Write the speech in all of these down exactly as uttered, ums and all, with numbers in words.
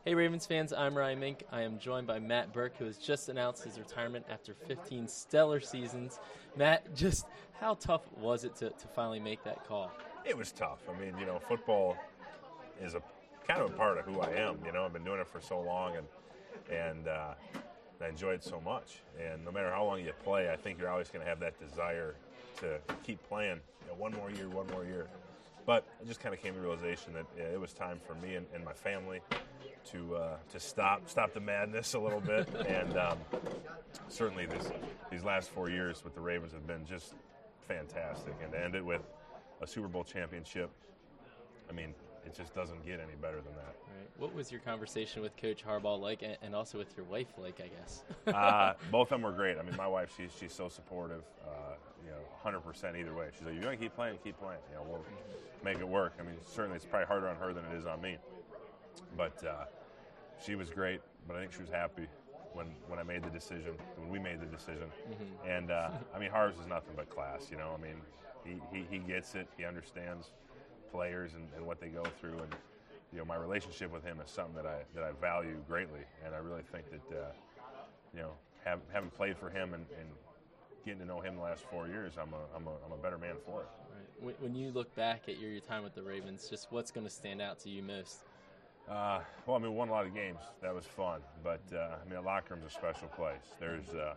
Hey Ravens fans, I'm Ryan Mink. I am joined by Matt Burke, who has just announced his retirement after fifteen stellar seasons. Matt, just how tough was it to, to finally make that call? It was tough. I mean, you know, football is a kind of a part of who I am. You know, I've been doing it for so long, and and uh, I enjoy it so much. And no matter how long you play, I think you're always going to have that desire to keep playing. You know, one more year, one more year. But I just kind of came to the realization that yeah, it was time for me and, and my family to uh, to stop stop the madness a little bit. and um, certainly this these last four years with the Ravens have been just fantastic. And to end it with a Super Bowl championship, I mean, it just doesn't get any better than that. Right. What was your conversation with Coach Harbaugh like, and and also with your wife like, I guess? uh, both of them were great. I mean, my wife, she's she's so supportive. Uh, you know, one hundred percent either way. She's like, "You're going to keep playing, keep playing. You know, we'll make it work." I mean, certainly it's probably harder on her than it is on me. But uh, she was great. But I think she was happy when when I made the decision, when we made the decision. Mm-hmm. And uh, I mean, Harv's is nothing but class. You know, I mean, he he, he gets it. He understands players and, and what they go through, and you know, my relationship with him is something that I that I value greatly, and I really think that uh, you know, have, having played for him and, and getting to know him the last four years, I'm a I'm a, I'm a better man for it. Right. When you look back at your, your time with the Ravens, just what's going to stand out to you most? Uh, well, I mean, we won a lot of games. That was fun, but uh, I mean, the locker room's a special place. There's uh,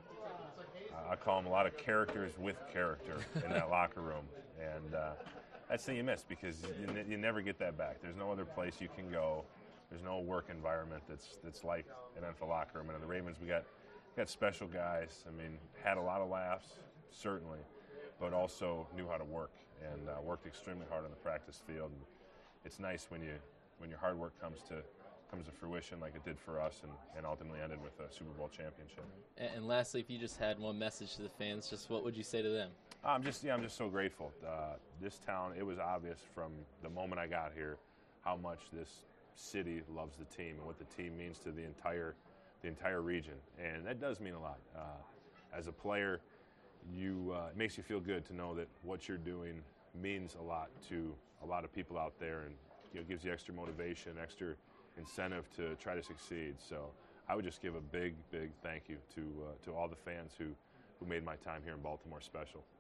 I call them a lot of characters with character in that locker room, and uh, that's the thing you miss because you, ne- you never get that back. There's no other place you can go. There's no work environment that's that's like an N F L locker room. And in the Ravens, we got we got special guys. I mean, had a lot of laughs, certainly, but also knew how to work and uh, worked extremely hard on the practice field. And it's nice when you when your hard work comes to comes to fruition like it did for us, and, and ultimately ended with a Super Bowl championship. And, and lastly, if you just had one message to the fans, just what would you say to them? I'm just yeah, I'm just so grateful. Uh, this town, it was obvious from the moment I got here how much this city loves the team and what the team means to the entire the entire region, and that does mean a lot. Uh, as a player, you uh, it makes you feel good to know that what you're doing means a lot to a lot of people out there, and you know, gives you extra motivation, extra incentive to try to succeed. So I would just give a big, big thank you to uh, to all the fans who who made my time here in Baltimore special.